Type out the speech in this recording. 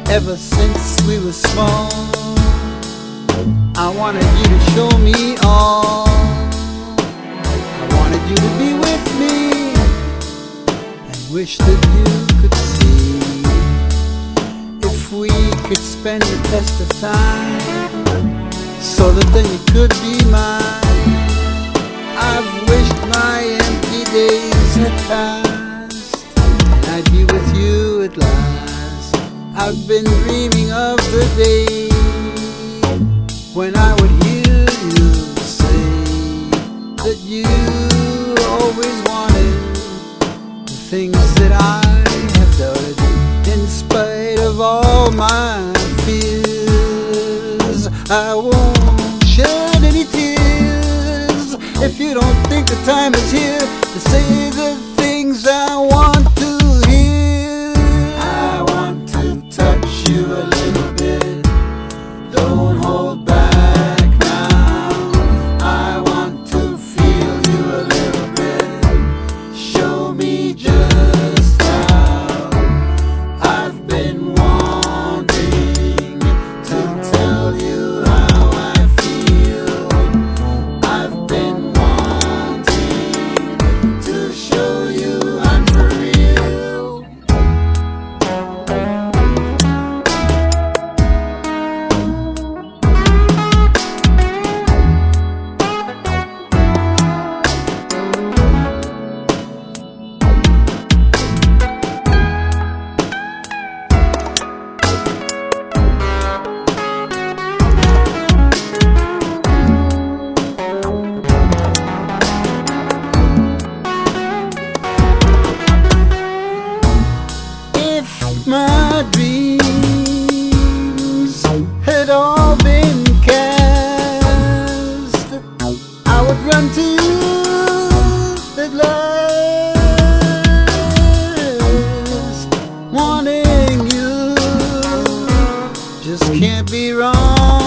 ever since we were small. I wanted you to show me all. I wanted you to be with me and wish that you could see if we could spend the test of time, so that then you could be mine. I've wished my empty days had passed and I'd be with you at last. I've been dreaming of the day when I would hear you say that you always wanted the things that I have doubted. In spite of all my fears, I won't shed any tears if you don't think the time is here to say the things I want to hear. I want to touch you a little bit, don't hold back now. I want to feel you a little bit, show me just how. I've been wanting to tell you how I feel. I've been wanting to show you I'm for real. My dreams had all been cast, I would run to you at last, wanting you just can't be wrong.